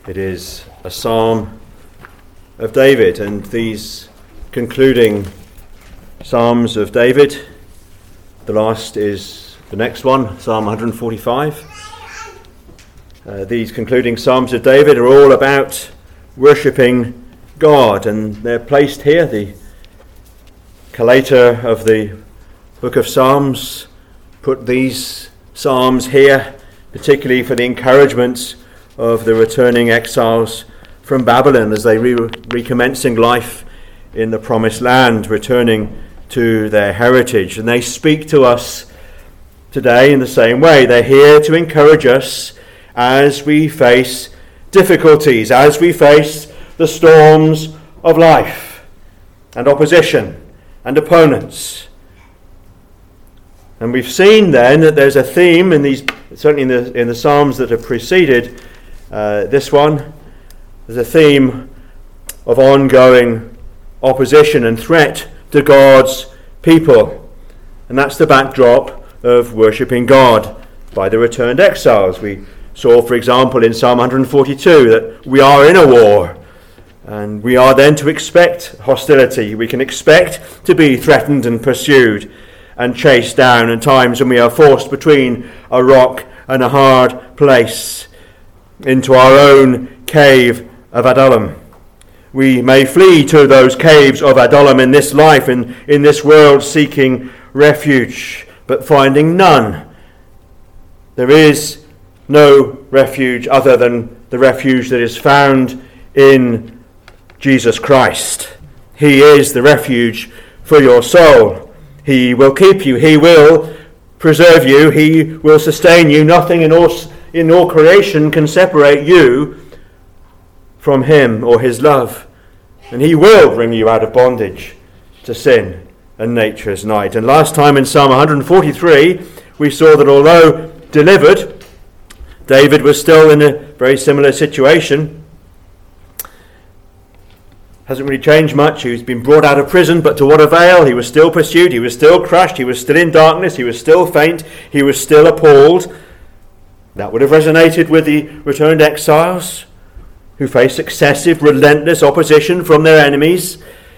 It is a psalm of David, and these concluding psalms of David, the last is the next one, Psalm 145. These concluding psalms of David are all about worshipping God, and they're placed here. The collator of the book of Psalms put these psalms here, particularly for the encouragement of the returning exiles from Babylon as they recommencing life in the promised land, returning to their heritage. And they speak to us today in the same way. They're here to encourage us as we face difficulties, as we face the storms of life and opposition and opponents. And we've seen then that there's a theme in these, certainly in the Psalms that have preceded this one. There's a theme of ongoing opposition and threat to God's people. And that's the backdrop of worshipping God by the returned exiles. We saw, for example, in Psalm 142 that we are in a war. And we are then to expect hostility. We can expect to be threatened and pursued and chased down in times when we are forced between a rock and a hard place, into our own cave of Adullam. We may flee to those caves of Adullam in this life, in this world, seeking refuge, but finding none. There is no refuge other than the refuge that is found in Jesus Christ. He is the refuge for your soul. He will keep you. He will preserve you. He will sustain you. Nothing in all creation can separate you from him or his love. And he will bring you out of bondage to sin and nature's night. And last time in Psalm 143, we saw that although delivered, David was still in a very similar situation. Hasn't really changed much. He's been brought out of prison, but to what avail? He was still pursued, he was still crushed, he was still in darkness, he was still faint, he was still appalled. That would have resonated with the returned exiles who faced excessive, relentless opposition from their enemies.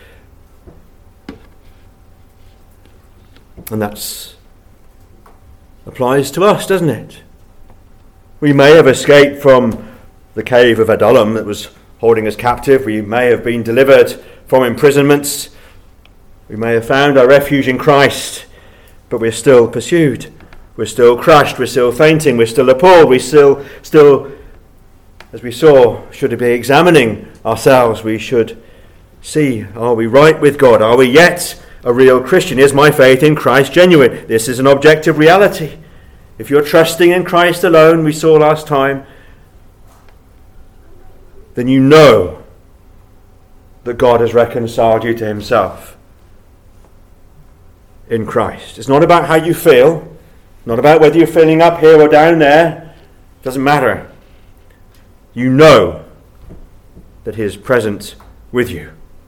And that applies to us, doesn't it? We may have escaped from the cave of Adullam that was holding us captive. We may have been delivered from imprisonments. We may have found our refuge in Christ, but we're still pursued. We're still crushed. We're still fainting. We're still appalled. We still, as we saw, should be examining ourselves. We should see, are we right with God? Are we yet a real Christian? Is my faith in Christ genuine? This is an objective reality. If you're trusting in Christ alone, we saw last time, then you know that God has reconciled you to himself in Christ. It's not about how you feel, not about whether you're feeling up here or down there. It doesn't matter. You know that he is present with you.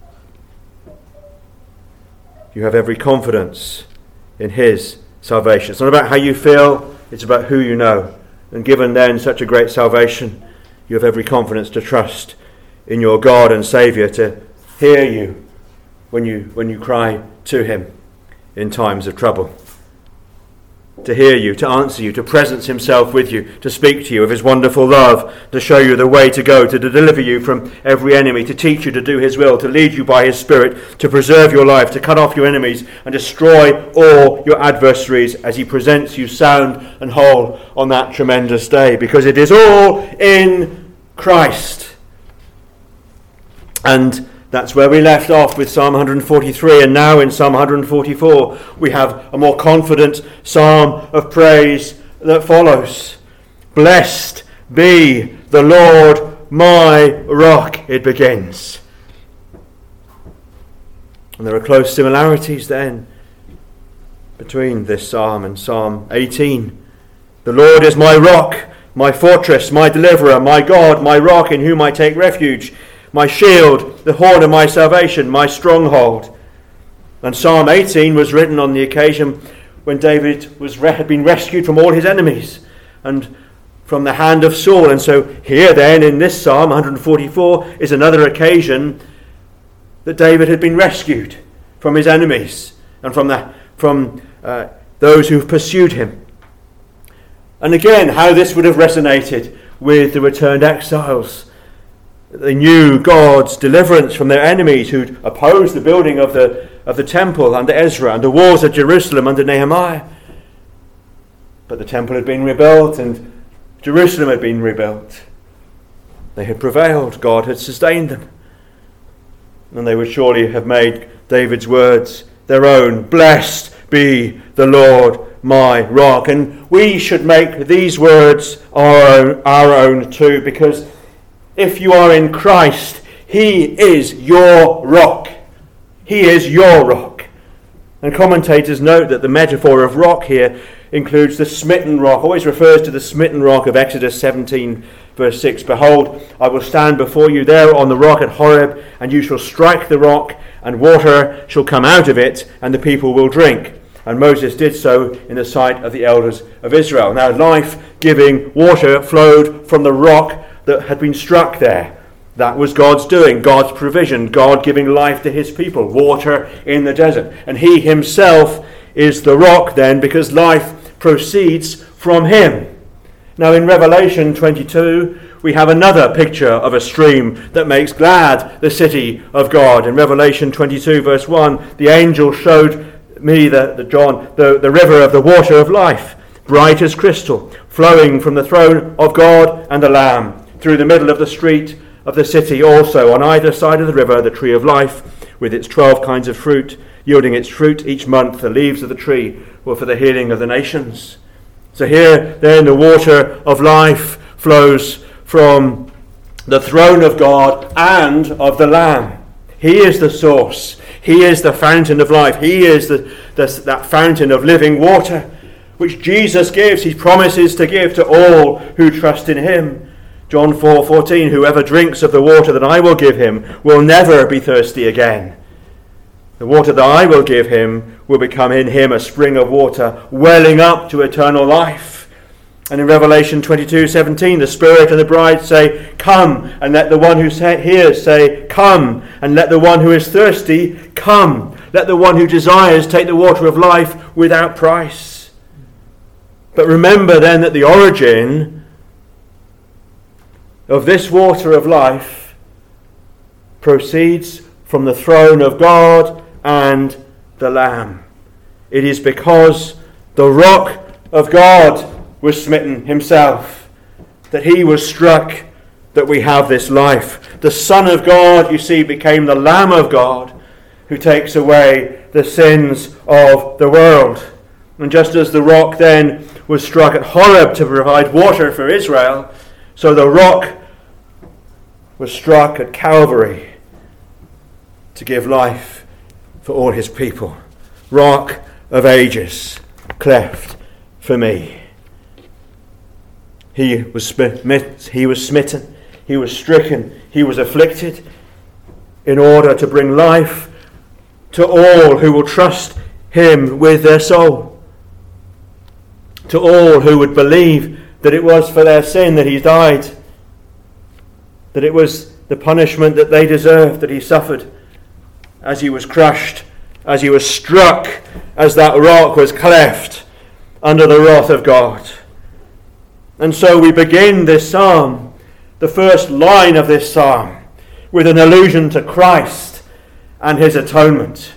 You have every confidence in his salvation. It's not about how you feel, it's about who you know. And given then such a great salvation, you have every confidence to trust in your God and Saviour, to hear you when you cry to him in times of trouble. To hear you, to answer you, to presence himself with you, to speak to you of his wonderful love, to show you the way to go, to deliver you from every enemy, to teach you to do his will, to lead you by his Spirit, to preserve your life, to cut off your enemies and destroy all your adversaries as he presents you sound and whole on that tremendous day, because it is all in Christ. And that's where we left off with Psalm 143, and now in Psalm 144 we have a more confident psalm of praise that follows. Blessed be the Lord my rock, it begins. And there are close similarities then between this psalm and Psalm 18. The Lord is my rock, my fortress, my deliverer, my God, my rock in whom I take refuge, my shield, the horn of my salvation, my stronghold. And Psalm 18 was written on the occasion when David had been rescued from all his enemies and from the hand of Saul. And so here then in this Psalm 144 is another occasion that David had been rescued from his enemies and from those who've pursued him. And again, how this would have resonated with the returned exiles. They knew God's deliverance from their enemies who'd opposed the building of the temple under Ezra and the walls of Jerusalem under Nehemiah. But the temple had been rebuilt and Jerusalem had been rebuilt. They had prevailed. God had sustained them. And they would surely have made David's words their own. Blessed be the Lord, my rock. And we should make these words our own too, because if you are in Christ, he is your rock. He is your rock. And commentators note that the metaphor of rock here includes the smitten rock, always refers to the smitten rock of Exodus 17 verse 6. Behold, I will stand before you there on the rock at Horeb, and you shall strike the rock, and water shall come out of it, and the people will drink. And Moses did so in the sight of the elders of Israel. Now life-giving water flowed from the rock that had been struck there. That was God's doing, God's provision, God giving life to his people, water in the desert. And he himself is the rock then, because life proceeds from him. Now in Revelation 22, we have another picture of a stream that makes glad the city of God. In Revelation 22 verse 1, the angel showed me, the river of the water of life, bright as crystal, flowing from the throne of God and the Lamb, through the middle of the street of the city. Also on either side of the river, the tree of life, with its 12 kinds of fruit, yielding its fruit each month. The leaves of the tree were for the healing of the nations. So here then the water of life flows from the throne of God and of the Lamb. He is the source. He is the fountain of life. He is that fountain of living water, which Jesus gives. He promises to give to all who trust in him. John 4:14, whoever drinks of the water that I will give him will never be thirsty again. The water that I will give him will become in him a spring of water welling up to eternal life. And in Revelation 22:17, the Spirit and the bride say, come, and let the one who hears say, come, and let the one who is thirsty come. Let the one who desires take the water of life without price. But remember then that the origin of this water of life proceeds from the throne of God and the Lamb. It is because the rock of God was smitten himself, that he was struck, that we have this life. The Son of God, you see, became the Lamb of God who takes away the sins of the world. And just as the rock then was struck at Horeb to provide water for Israel, so the rock was struck at Calvary to give life for all his people. Rock of ages, cleft for me. He was smitten, he was stricken, he was afflicted in order to bring life to all who will trust him with their soul. To all who would believe that it was for their sin that he died, that it was the punishment that they deserved that he suffered as he was crushed, as he was struck, as that rock was cleft under the wrath of God. And so we begin this psalm, the first line of this psalm, with an allusion to Christ and his atonement.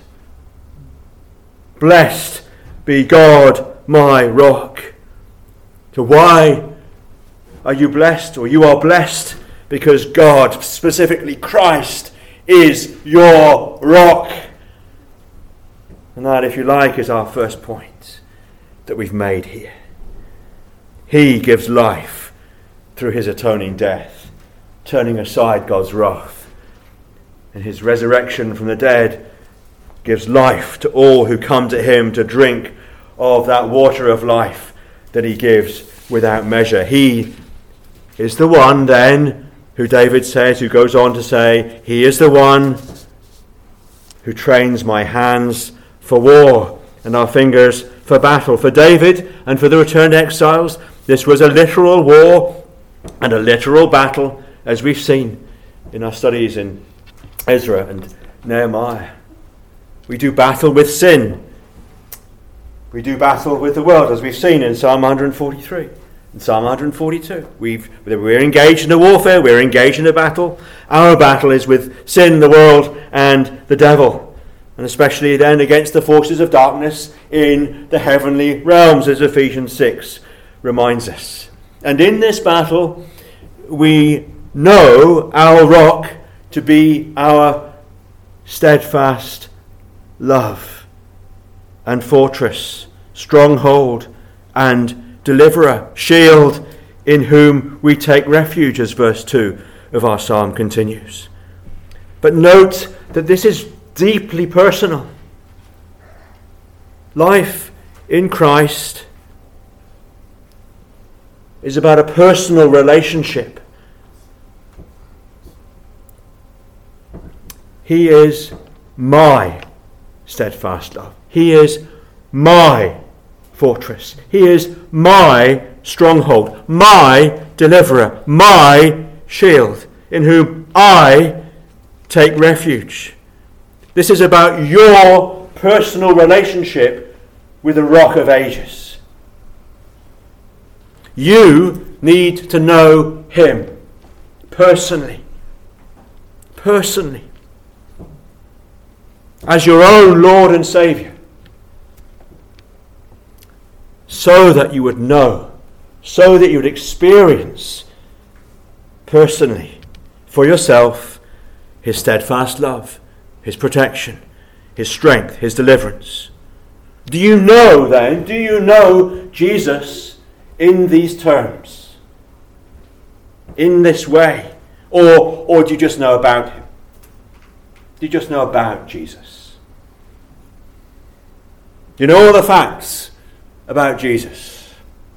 Blessed be God, my rock. So why are you blessed, or you are blessed? Because God, specifically Christ, is your rock. And that, if you like, is our first point that we've made here. He gives life through his atoning death, turning aside God's wrath. And his resurrection from the dead gives life to all who come to him to drink of that water of life that he gives without measure. He is the one then who David says, who goes on to say, he is the one who trains my hands for war and our fingers for battle. For David and for the returned exiles, This was a literal war and a literal battle, as we've seen in our studies in Ezra and Nehemiah. We do battle with sin. We do battle with the world, as we've seen in Psalm 143. In Psalm 142, we're engaged in a warfare, we're engaged in a battle. Our battle is with sin, the world, and the devil, and especially then against the forces of darkness in the heavenly realms, as Ephesians 6 reminds us. And in this battle, we know our rock to be our steadfast love and fortress, stronghold and deliverer, shield in whom we take refuge, as verse 2 of our psalm continues. But note that this is deeply personal. Life in Christ is about a personal relationship. He is my steadfast love. He is my fortress. He is my stronghold, my deliverer, my shield, in whom I take refuge. This is about your personal relationship with the Rock of Ages. You need to know him personally. Personally. As your own Lord and Saviour. So that you would know, so that you would experience personally for yourself his steadfast love, his protection, his strength, his deliverance. Do you know then, do you know Jesus in these terms? In this way? Or do you just know about him? Do you just know about Jesus? You know all the facts about Jesus.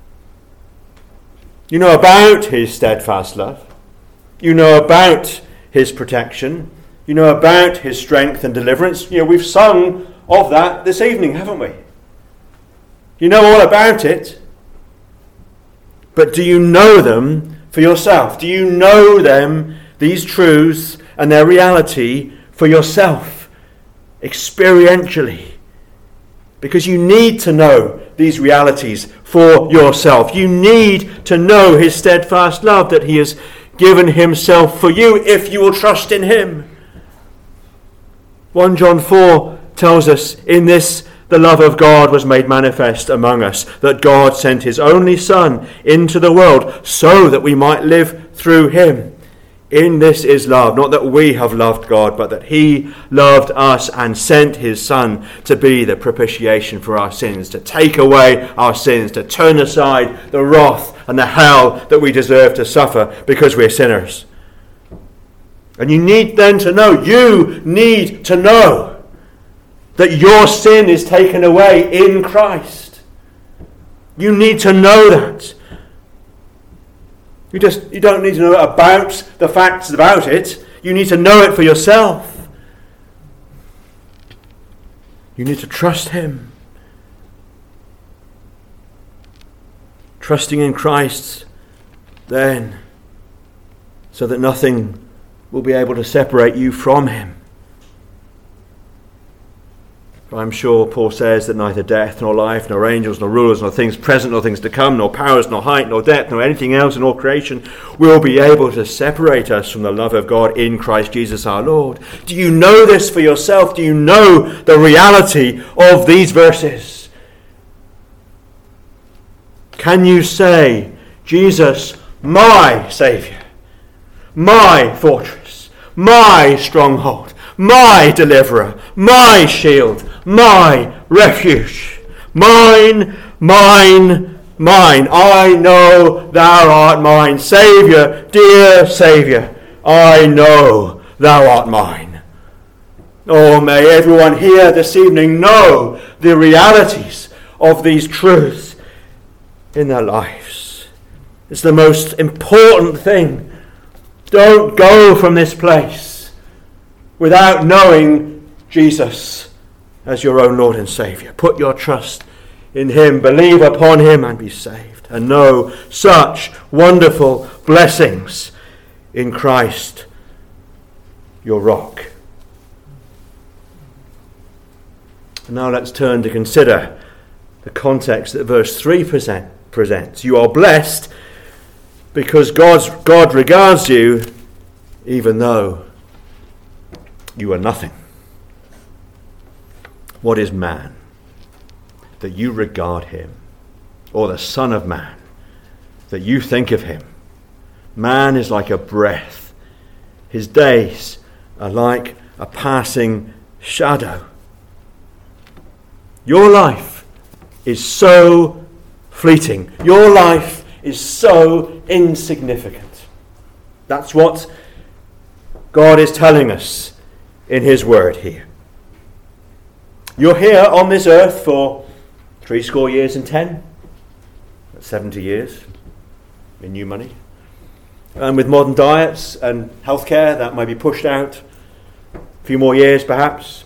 You know about his steadfast love. You know about his protection. You know about his strength and deliverance. You know, we've sung of that this evening, haven't we? You know all about it. But do you know them for yourself? Do you know them, these truths and their reality for yourself, experientially? Because you need to know these realities for yourself. You need to know his steadfast love, that he has given himself for you if you will trust in him. 1 John 4 tells us, in this the love of God was made manifest among us, that God sent his only Son into the world so that we might live through him. In this is love, not that we have loved God, but that he loved us and sent his Son to be the propitiation for our sins, to take away our sins, to turn aside the wrath and the hell that we deserve to suffer because we're sinners. And you need then to know, you need to know that your sin is taken away in Christ. You need to know that. You don't need to know about the facts about it. You need to know it for yourself. You need to trust him. Trusting in Christ then, so that nothing will be able to separate you from him. For I'm sure Paul says that neither death, nor life, nor angels, nor rulers, nor things present, nor things to come, nor powers, nor height, nor depth, nor anything else in all creation will be able to separate us from the love of God in Christ Jesus our Lord. Do you know this for yourself? Do you know the reality of these verses? Can you say, Jesus, my Saviour, my fortress, my stronghold, my deliverer, my shield, my refuge, mine, mine, mine. I know thou art mine. Saviour, dear Saviour, I know thou art mine. Oh, may everyone here this evening know the realities of these truths in their lives. It's the most important thing. Don't go from this place without knowing Jesus as your own Lord and Saviour. Put your trust in him, believe upon him and be saved, and know such wonderful blessings in Christ, your rock. And now let's turn to consider the context that verse 3 presents. You are blessed because God regards you even though you are nothing. What is man that you regard him, or the Son of Man that you think of him? Man is like a breath. His days are like a passing shadow. Your life is so fleeting. Your life is so insignificant. That's what God is telling us in his word here. You're here on this earth for 70 years in 10. That's 70 years in new money. And with modern diets and healthcare, that may be pushed out a few more years perhaps.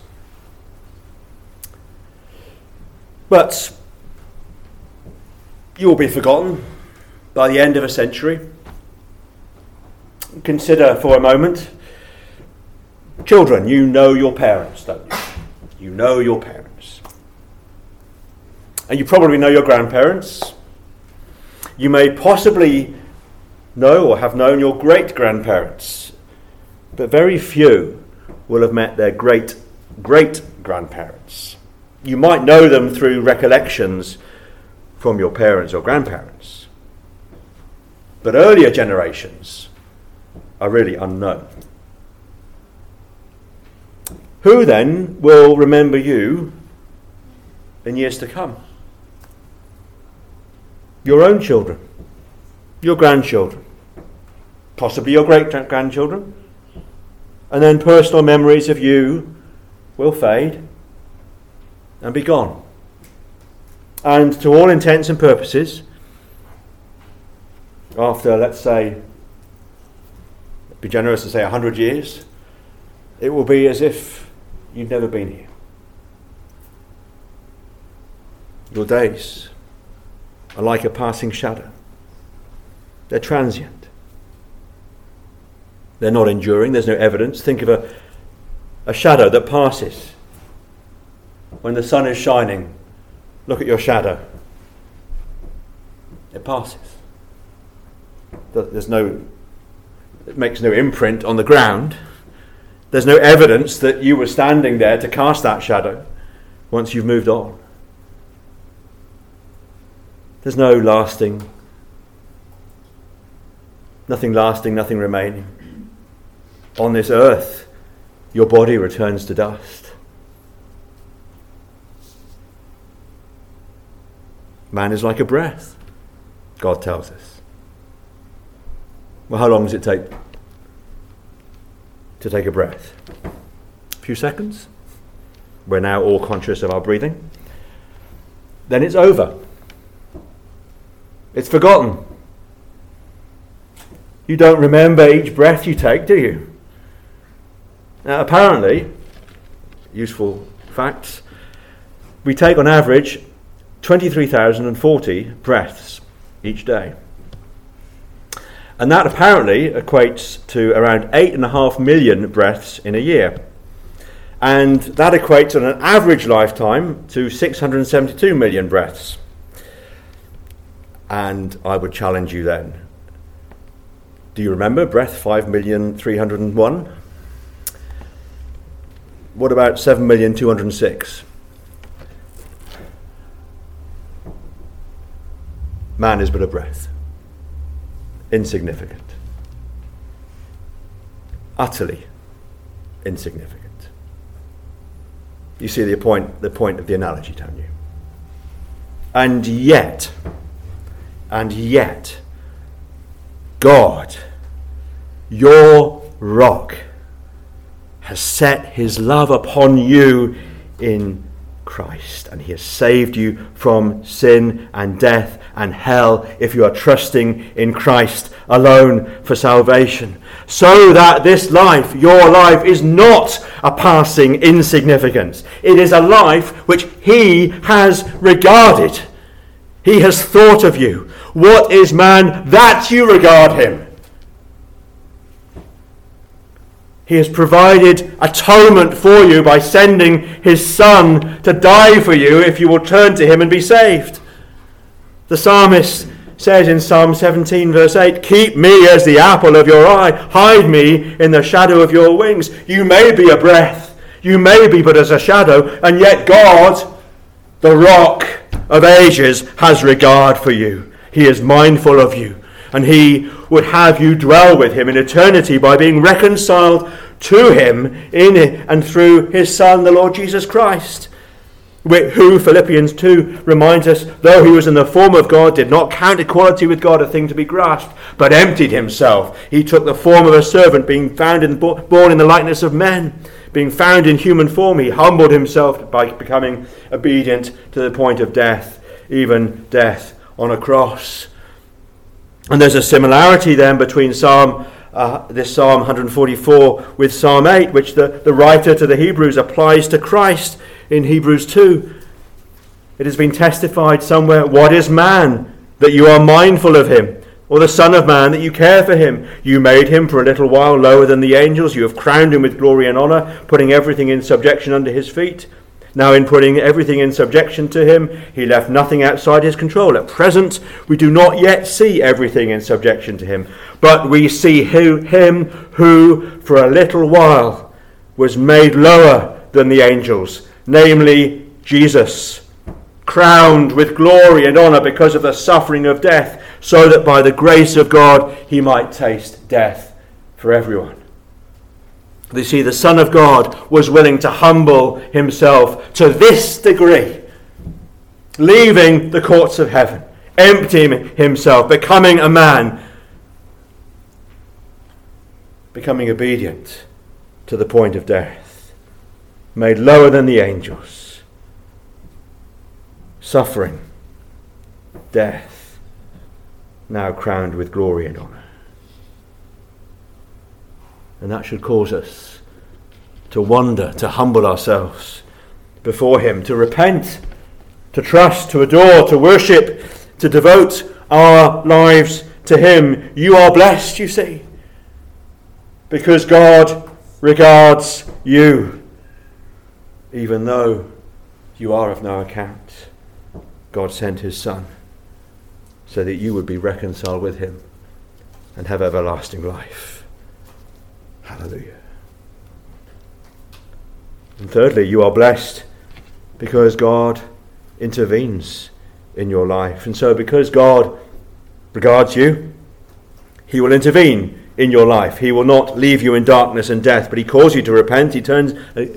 But you will be forgotten by the end of a century. Consider for a moment, children, you know your parents, don't you? You know your parents. And you probably know your grandparents. You may possibly know or have known your great-grandparents, but very few will have met their great-great-grandparents. You might know them through recollections from your parents or grandparents, but earlier generations are really unknown. Who then will remember you in years to come? Your own children, your grandchildren, possibly your great-grandchildren, and then personal memories of you will fade and be gone. And to all intents and purposes, after, let's say, be generous to say 100 years, it will be as if you've never been here. Your days are like a passing shadow. They're transient. They're not enduring. There's no evidence. Think of a shadow that passes. When the sun is shining, look at your shadow. It passes. It makes no imprint on the ground. There's no evidence that you were standing there to cast that shadow once you've moved on. There's nothing lasting, nothing remaining. On this earth, your body returns to dust. Man is like a breath, God tells us. Well, how long does it take to take a breath? A few seconds? We're now all conscious of our breathing. Then it's over. It's forgotten. You don't remember each breath you take, do you? Now, apparently, useful facts, we take on average 23,040 breaths each day. And that apparently equates to around 8.5 million breaths in a year. And that equates on an average lifetime to 672 million breaths. And I would challenge you then. Do you remember breath 5,301? What about 7,206? Man is but a breath. Insignificant. Utterly insignificant. You see the point of the analogy, don't you? And yet, God, your rock, has set his love upon you in Christ, and he has saved you from sin and death and hell if you are trusting in Christ alone for salvation. So that this life, your life, is not a passing insignificance. It is a life which he has regarded. He has thought of you. What is man that you regard him? He has provided atonement for you by sending his Son to die for you if you will turn to him and be saved. The psalmist says in Psalm 17 verse 8, "Keep me as the apple of your eye, hide me in the shadow of your wings." You may be a breath, you may be but as a shadow, and yet God, the rock of ages, has regard for you. He is mindful of you, and he would have you dwell with him in eternity by being reconciled to him in and through his Son, the Lord Jesus Christ, who, Philippians 2 reminds us, though he was in the form of God, did not count equality with God a thing to be grasped, but emptied himself. He took the form of a servant, being born in the likeness of men. Being found in human form, he humbled himself by becoming obedient to the point of death, even death on a cross. And there's a similarity then between this Psalm 144 with Psalm 8, which the writer to the Hebrews applies to Christ in Hebrews 2. It has been testified somewhere, "What is man that you are mindful of him, or the Son of Man that you care for him? You made him for a little while lower than the angels. You have crowned him with glory and honor, putting everything in subjection under his feet. Now in putting everything in subjection to him, he left nothing outside his control. At present, we do not yet see everything in subjection to him, but we see him who for a little while was made lower than the angels, namely Jesus, crowned with glory and honor because of the suffering of death, so that by the grace of God he might taste death for everyone." You see, the Son of God was willing to humble himself to this degree, leaving the courts of heaven, emptying himself, becoming a man, becoming obedient to the point of death, made lower than the angels, suffering, death, now crowned with glory and honor. And that should cause us to wonder, to humble ourselves before him, to repent, to trust, to adore, to worship, to devote our lives to him. You are blessed, you see, because God regards you, even though you are of no account. God sent his Son so that you would be reconciled with him and have everlasting life. Hallelujah. And thirdly, you are blessed because God intervenes in your life. And so because God regards you, he will intervene in your life. He will not leave you in darkness and death, but he calls you to repent. He turn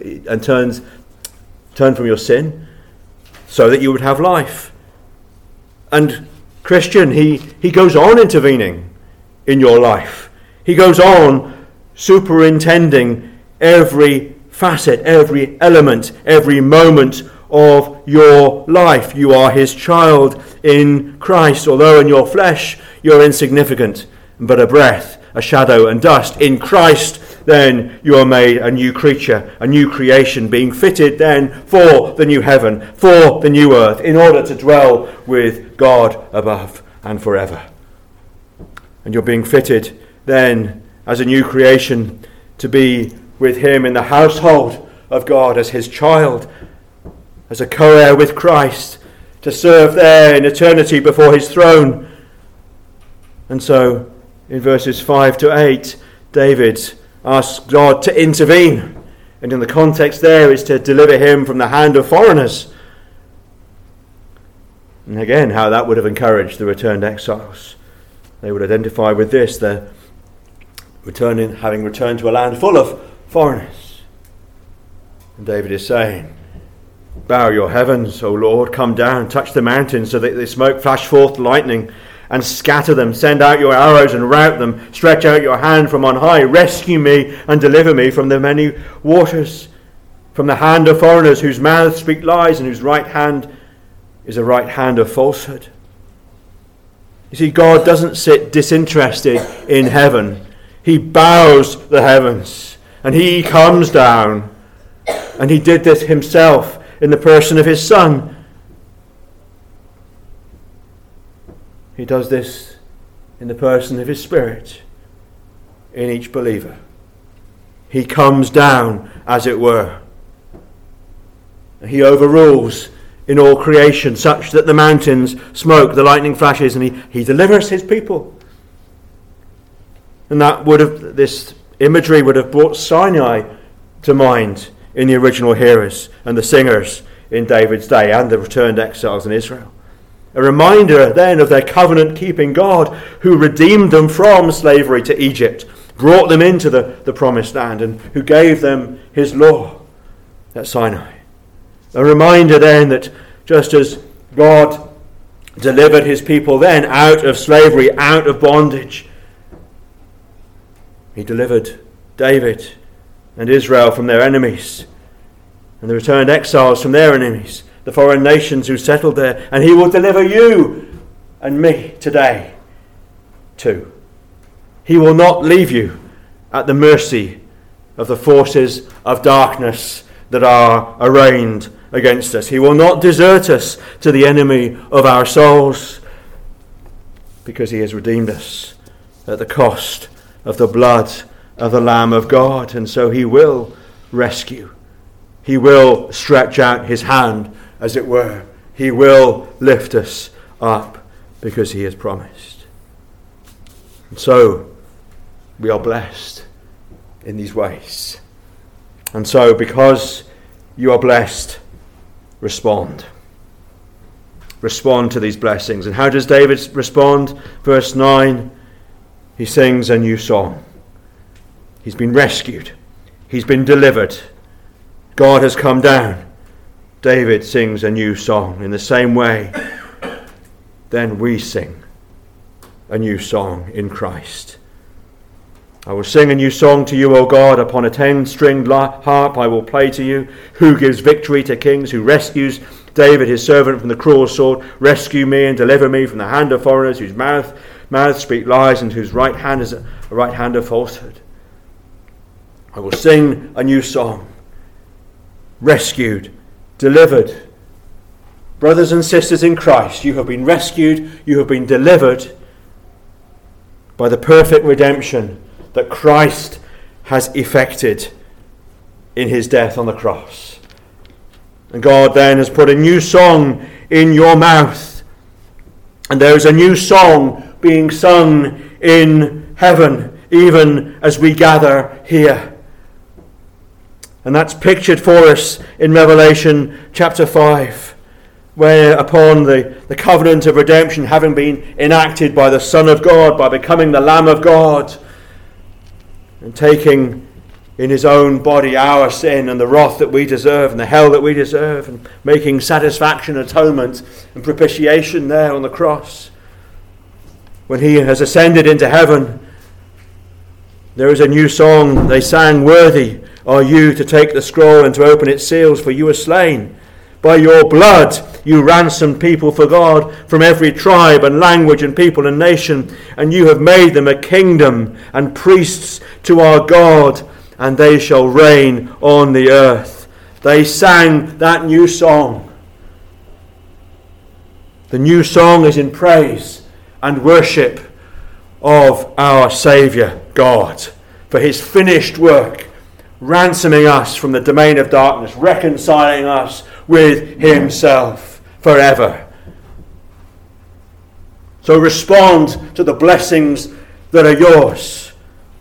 from your sin so that you would have life. And Christian, he goes on intervening in your life. He goes on superintending every facet, every element, every moment of your life. You are his child in Christ, although in your flesh you're insignificant, but a breath, a shadow and dust. In Christ then you are made a new creature, a new creation, being fitted then for the new heaven, for the new earth, in order to dwell with God above and forever. And you're being fitted then as a new creation to be with him in the household of God as his child, as a co-heir with Christ, to serve there in eternity before his throne. And so in verses 5 to 8, David asks God to intervene. And in the context there is to deliver him from the hand of foreigners. And again, how that would have encouraged the returned exiles. They would identify with this, having returned to a land full of foreigners. And David is saying, "Bow your heavens, O Lord, come down, touch the mountains so that they smoke, flash forth lightning, and scatter them. Send out your arrows and rout them. Stretch out your hand from on high. Rescue me and deliver me from the many waters, from the hand of foreigners whose mouths speak lies and whose right hand is a right hand of falsehood." You see, God doesn't sit disinterested in heaven. He bows the heavens and he comes down And he did this himself in the person of his Son. He does this in the person of his Spirit in each believer. He comes down, as it were. He overrules in all creation, such that the mountains smoke, the lightning flashes, and he delivers his people. And this imagery would have brought Sinai to mind in the original hearers and the singers in David's day and the returned exiles in Israel. A reminder then of their covenant-keeping God who redeemed them from slavery to Egypt, brought them into the promised land, and who gave them his law at Sinai. A reminder then that just as God delivered his people then out of slavery, out of bondage, he delivered David and Israel from their enemies, and the returned exiles from their enemies, the foreign nations who settled there, and he will deliver you and me today too. He will not leave you at the mercy of the forces of darkness that are arrayed against us. He will not desert us to the enemy of our souls, because he has redeemed us at the cost of the blood of the Lamb of God. And so he will rescue. He will stretch out his hand, as it were. He will lift us up, because he has promised. And so we are blessed in these ways. And so, because you are blessed, respond. Respond to these blessings. And how does David respond? Verse 9, he sings a new song. He's been rescued. He's been delivered. God has come down. David sings a new song. In the same way, then we sing a new song in Christ. I will sing a new song to you, O God. Upon a 10-stringed harp I will play to you. Who gives victory to kings, who rescues David his servant from the cruel sword. Rescue me and deliver me from the hand of foreigners, whose mouths speak lies, and whose right hand is a right hand of falsehood. I will sing a new song. Rescued, delivered. Brothers and sisters in Christ, you have been rescued, you have been delivered by the perfect redemption that Christ has effected in his death on the cross. And God then has put a new song in your mouth. And there is a new song being sung in heaven, even as we gather here. And that's pictured for us in Revelation chapter 5, where upon the covenant of redemption having been enacted by the Son of God, by becoming the Lamb of God, and taking in his own body our sin and the wrath that we deserve and the hell that we deserve, and making satisfaction, atonement and propitiation there on the cross. When he has ascended into heaven, there is a new song they sang, "Worthy are you to take the scroll and to open its seals, for you were slain. By your blood you ransomed people for God from every tribe and language and people and nation, and you have made them a kingdom and priests to our God, and they shall reign on the earth." They sang that new song. The new song is in praise and worship of our Saviour God for his finished work, ransoming us from the domain of darkness, reconciling us with himself forever. So respond to the blessings that are yours.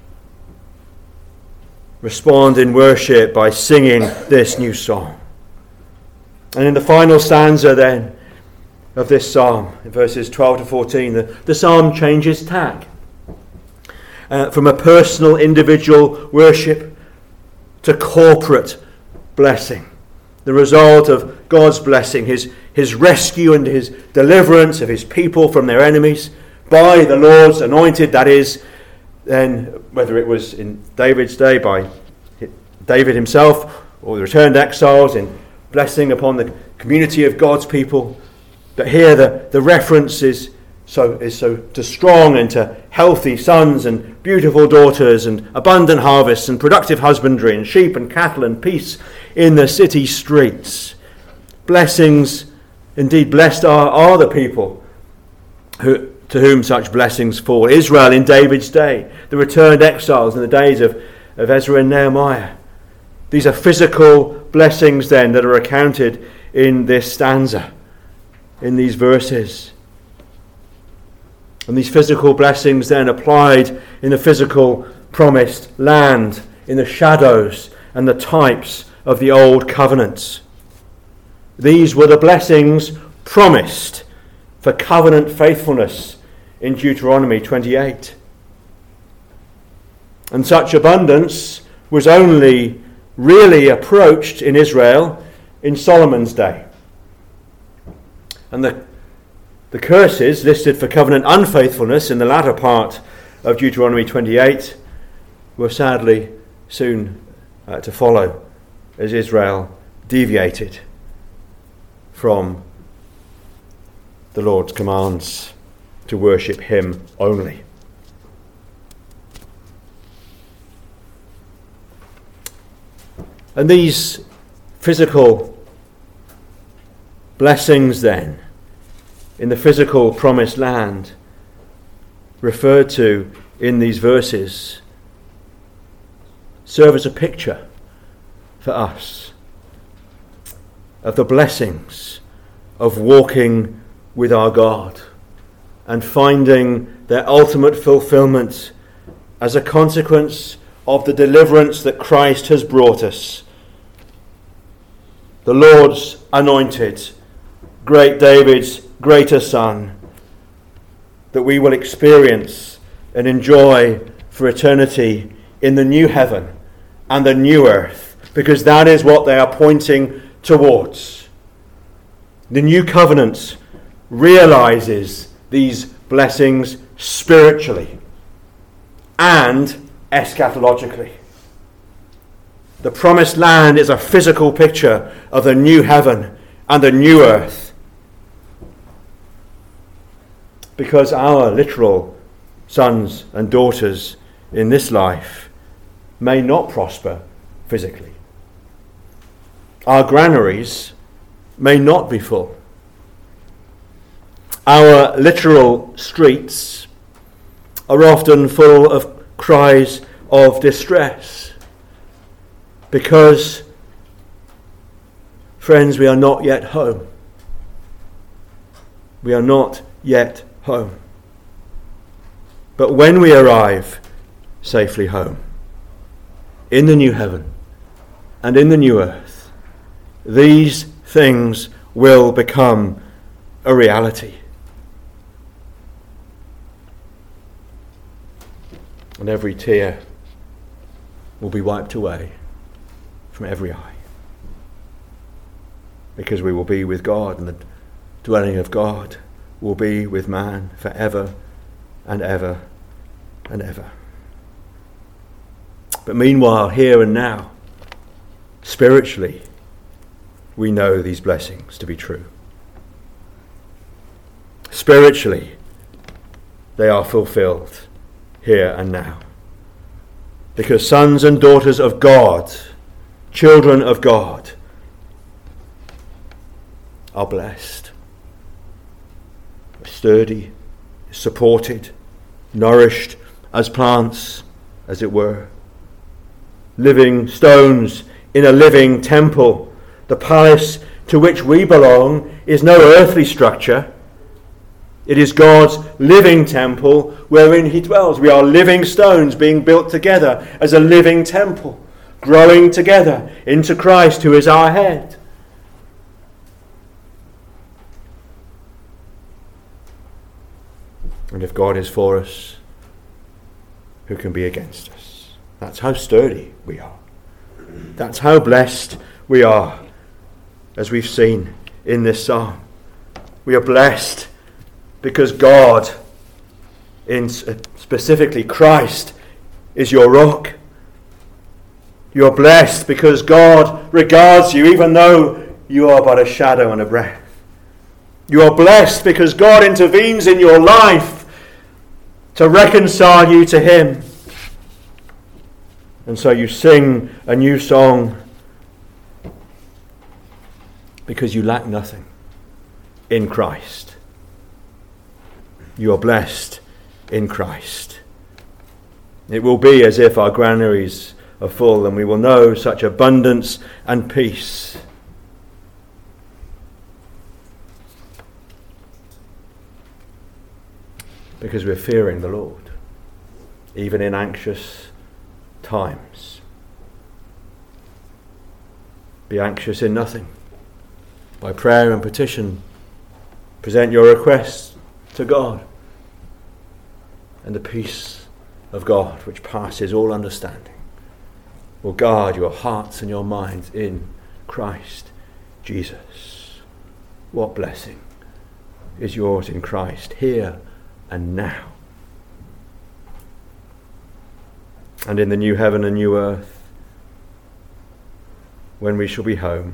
Respond in worship by singing this new song. And in the final stanza then of this psalm, in verses 12 to 14, the psalm changes tack from a personal, individual worship to corporate blessing. The result of God's blessing, his rescue and his deliverance of his people from their enemies by the Lord's anointed, that is, then whether it was in David's day by David himself or the returned exiles, in blessing upon the community of God's people. But here the reference is to strong and to healthy sons and beautiful daughters and abundant harvests and productive husbandry and sheep and cattle and peace in the city streets. Blessings, indeed blessed are the people to whom such blessings fall. Israel in David's day, the returned exiles in the days of Ezra and Nehemiah. These are physical blessings then that are recounted in this stanza, in these verses. And these physical blessings then applied in the physical promised land, in the shadows and the types of the old covenants. These were the blessings promised for covenant faithfulness in Deuteronomy 28. And such abundance was only really approached in Israel in Solomon's day. And the curses listed for covenant unfaithfulness in the latter part of Deuteronomy 28 were sadly soon to follow as Israel deviated from the Lord's commands to worship him only. And these physical blessings then in the physical promised land referred to in these verses serve as a picture for us of the blessings of walking with our God and finding their ultimate fulfillment as a consequence of the deliverance that Christ has brought us. The Lord's anointed, great David's greater Son, that we will experience and enjoy for eternity in the new heaven and the new earth, because that is what they are pointing towards. The new covenant realizes these blessings spiritually and eschatologically. The promised land is a physical picture of the new heaven and the new earth, because our literal sons and daughters in this life may not prosper physically. Our granaries may not be full. Our literal streets are often full of cries of distress, because, friends, we are not yet home. We are not yet home. But when we arrive safely home, in the new heaven and in the new earth, these things will become a reality. And every tear will be wiped away from every eye, because we will be with God, and the dwelling of God will be with man forever and ever and ever. But meanwhile, here and now, spiritually, we know these blessings to be true. Spiritually, they are fulfilled here and now, because sons and daughters of God, children of God, are blessed, sturdy, supported, nourished as plants, as it were, living stones in a living temple. The palace to which we belong is no earthly structure. It is God's living temple wherein he dwells. We are living stones being built together as a living temple, growing together into Christ, who is our head. And if God is for us, who can be against us? That's how sturdy we are. That's how blessed we are, as we've seen in this psalm. We are blessed because God, specifically Christ, is your rock. You are blessed because God regards you, even though you are but a shadow and a breath. You are blessed because God intervenes in your life to reconcile you to him. And so you sing a new song because you lack nothing in Christ. You are blessed in Christ. It will be as if our granaries are full and we will know such abundance and peace. Because we're fearing the Lord, even in anxious times. Be anxious in nothing. By prayer and petition, present your requests to God. And the peace of God, which passes all understanding, will guard your hearts and your minds in Christ Jesus. What blessing is yours in Christ here and now. And in the new heaven and new earth, when we shall be home.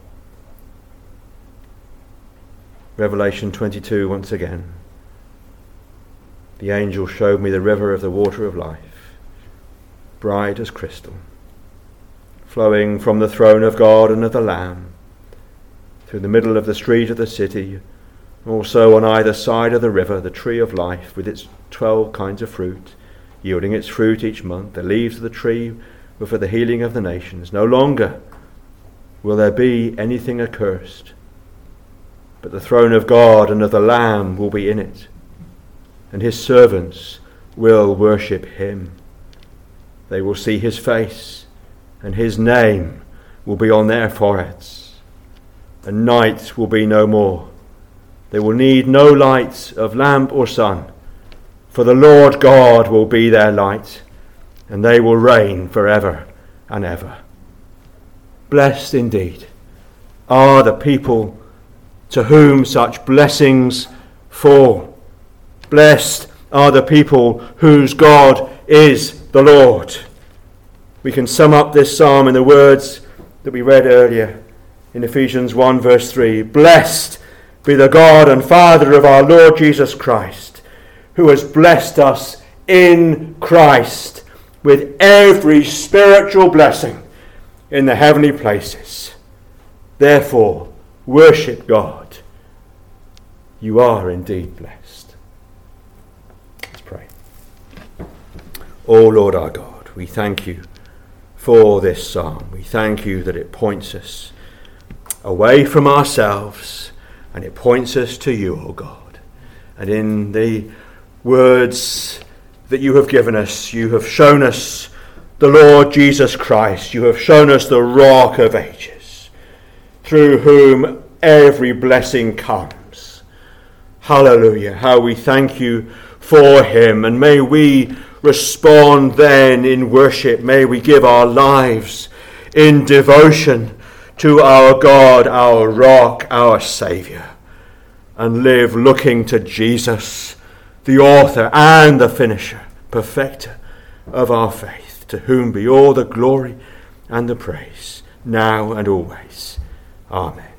Revelation 22 once again. The angel showed me the river of the water of life, bright as crystal, flowing from the throne of God and of the Lamb, through the middle of the street of the city. Also on either side of the river, the tree of life with its 12 kinds of fruit, yielding its fruit each month. The leaves of the tree were for the healing of the nations. No longer will there be anything accursed, but the throne of God and of the Lamb will be in it, and his servants will worship him. They will see his face, and his name will be on their foreheads, and night will be no more. They will need no light of lamp or sun, for the Lord God will be their light, and they will reign forever and ever. Blessed indeed are the people to whom such blessings fall. Blessed are the people whose God is the Lord. We can sum up this psalm in the words that we read earlier in Ephesians 1 verse 3. Blessed be the God and Father of our Lord Jesus Christ, who has blessed us in Christ with every spiritual blessing in the heavenly places. Therefore, worship God. You are indeed blessed. Let's pray. O Lord our God, we thank you for this psalm. We thank you that it points us away from ourselves and it points us to you, O God. And in the words that you have given us, you have shown us the Lord Jesus Christ. You have shown us the Rock of Ages, through whom every blessing comes. Hallelujah. How we thank you for him. And may we respond then in worship. May we give our lives in devotion to our God, our Rock, our Saviour, and live looking to Jesus, the author and the finisher, perfecter of our faith, to whom be all the glory and the praise, now and always. Amen.